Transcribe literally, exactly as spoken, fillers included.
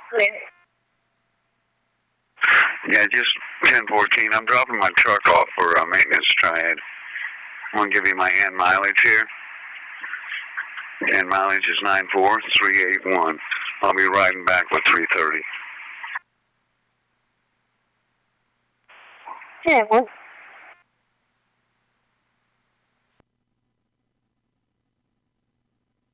Yes. Yeah, just ten fourteen. I'm dropping my truck off for uh, maintenance triad. I'm going to give you my end mileage here. End mileage is nine four three eight one. I'll be riding back with three thirty. Yeah, what?